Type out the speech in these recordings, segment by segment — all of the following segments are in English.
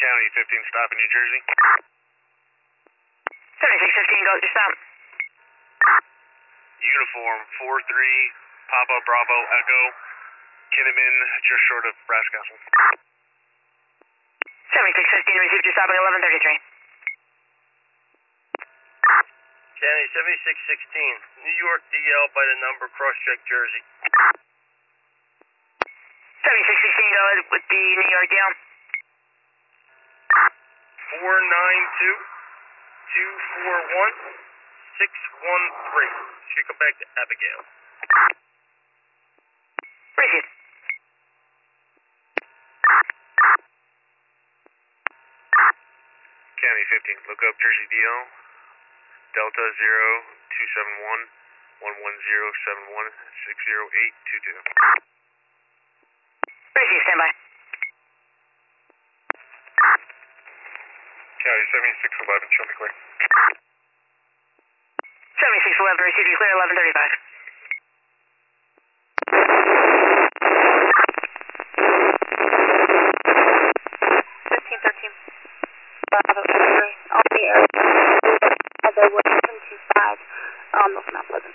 County 15, stop in New Jersey. 7615, go with your stop. Uniform 43, Papa Bravo Echo, Kinnaman, just short of Brass Castle. 7615, received your stop at 1133. County 7616, New York DL by the number, cross-check Jersey. 7616, go ahead with the New York deal. 492-241-613. Should come back to Abigail. Received. County 15, look up Jersey DL, Delta 0271 11071 60822. Received, standby. County 7611, show me clear. 7611, received you clear, 1135. 1513. Bravo, on the air. As I would 725 North Mount Pleasant.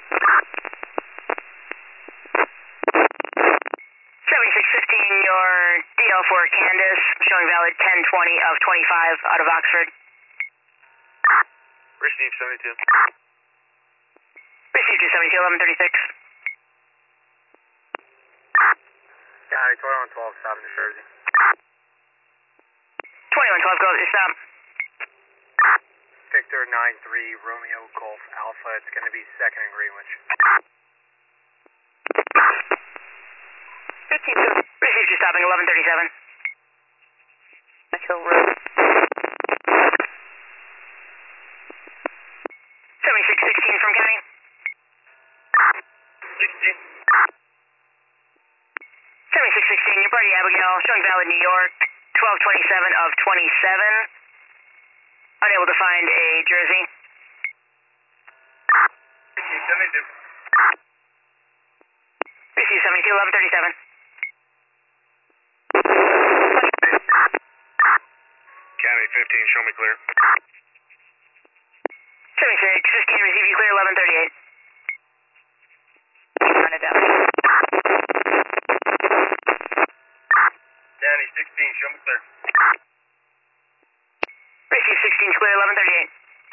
7615, your DL for Candace, showing valid 1020 of 25 out of Oxford. Receive 72. Received you 72, 1136. County 2112, stop in New Jersey. 2112, go with your stop. Victor 93, Romeo Golf Alpha. It's going to be second in Greenwich. 15-2. Received you stopping 1137. Hill Road. 7616 from County. 16. 7616, your party Abigail, showing valid New York, 1227 of 27. Unable to find a Jersey. 72. Received 72, 1137. County 15, show me clear. 7615, receive you clear, 1138. Run it down. County 16, show me clear. Receive 16 clear, 1138.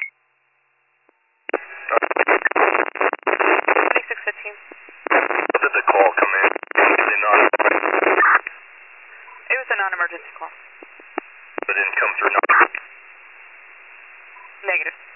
2615. When did the call come in? It was a non-emergency call. It didn't come through. Negative.